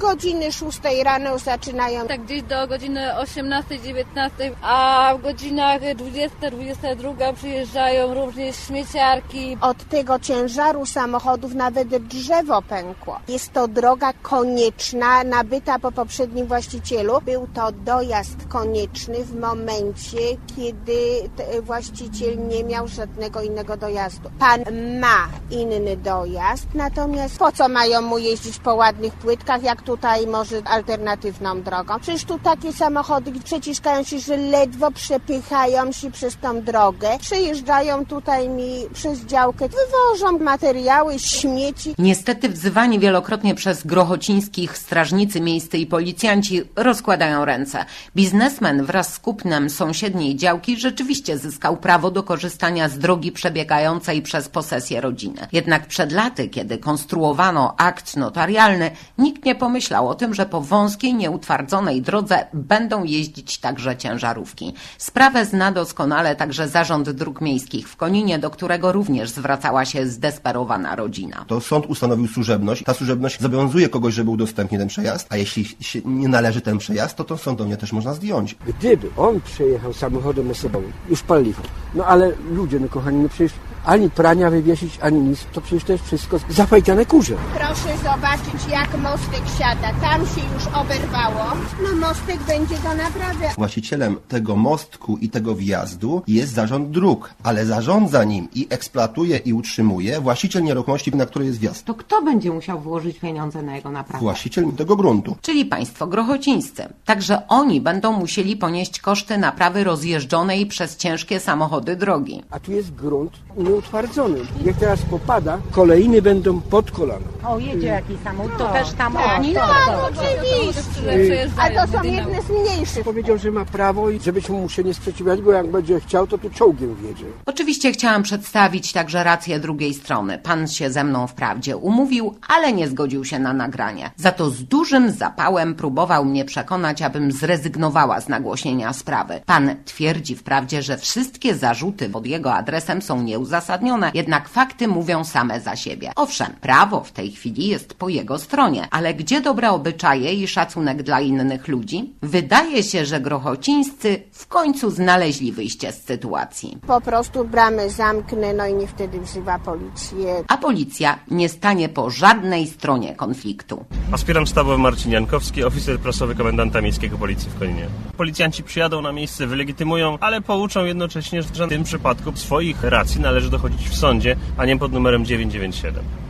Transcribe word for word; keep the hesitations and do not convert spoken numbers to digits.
godziny szóstej rano zaczynają. Tak gdzieś do godziny osiemnastej, dziewiętnastej, a w godzinach dwudziestej, dwudziestej drugiej przyjeżdżają również śmieciarki. Od tego ciężaru samochodów nawet drzewo pękło. Jest to droga konieczna, nabyta po poprzednim właścicielu. Był to dojazd konieczny w momencie, kiedy właściciel nie miał żadnego innego dojazdu. Pan ma inny dojazd, natomiast po co mają mu jeździć po ładnych płytkach, jak tutaj może alternatywną drogą? Przecież tu takie samochody przeciskają się, że ledwo przepychają się przez tą drogę. Przejeżdżają tutaj mi przez działkę, wywożą materiały, śmieci. Niestety wzywani wielokrotnie przez grochocińskich strażnicy miejscy i policjanci rozkładają ręce. Biznesmen wraz z kupnem sąsiedniej działki rzeczywiście zyskał prawo do korzystania z drogi przebiegającej przez posesję rodziny. Jednak przed laty, kiedy konstruowano akt notarialny, nikt nie pomyślał o tym, że po wąskiej, nieutwardzonej drodze będą jeździć także ciężarówki. Sprawę zna doskonale także Zarząd Dróg Miejskich w Koninie, do którego również zwracała się zdesperowana rodzina. To sąd ustanowił służebność. Ta służebność zobowiązuje kogoś, żeby udostępnił ten przejazd, a jeśli się nie należy ten przejazd, to to sądownie też można zdjąć. Gdyby on przejechał samochodem osobowym, już paliwo, no ale ludzie, no kochani, no przecież ani prania wywiesić, ani nic, to przecież to jest wszystko zafajciane kurze. Proszę zobaczyć, jak mostek siada. Tam się już oberwało. No mostek będzie do naprawy. Właścicielem tego mostku i tego wjazdu jest Zarząd Dróg, ale zarządza nim i eksploatuje i utrzymuje właściciel nieruchomości, na której jest wjazd. To kto będzie musiał włożyć pieniądze na jego naprawę? Właściciel tego gruntu. Czyli państwo grochocińscy. Także oni będą musieli ponieść koszty naprawy rozjeżdżonej przez ciężkie samochody drogi. A tu jest grunt nieutwardzony. Jak teraz popada, kolejny będą pod kolana. O, jedzie jakiś samochód, to też tam tak, oni? tak, to, oczywiście. A to są jedne z mniejszych. Powiedział, że ma prawo i żebyśmy mu się nie sprzeciwiali, bo jak będzie chciał, to tu czołgiem wjedzie. Oczywiście chciałam przedstawić także rację drugiej strony. Pan się ze mną wprawdzie umówił, ale nie zgodził się na nagranie. Za to z dużym zapałem próbował mnie przekonać, abym zrezygnowała z nagłośnienia sprawy. Pan twierdzi wprawdzie, że wszystkie zarzuty pod jego adresem są nieuzasadnione, jednak fakty mówią same za siebie. Owszem, prawo w tej chwili jest po jego stronie, ale gdzie dobre obyczaje i szacunek dla innych ludzi? Wydaje się, że grochocińscy w końcu znaleźli wyjście z sytuacji. Po prostu bramę zamknę, no i nie wtedy wzywa policję. A policja nie stanie po żadnej stronie konfliktu. Aspirant sztabowy Marcin Jankowski, oficer prasowy komendanta miejskiego policji w Koninie. Policjanci przyjadą na miejsce, wylegitymują, ale pouczą jednocześnie, że w tym przypadku swoich racji należy dochodzić w sądzie, a nie pod numerem dziewięćset dziewięćdziesiąt siedem.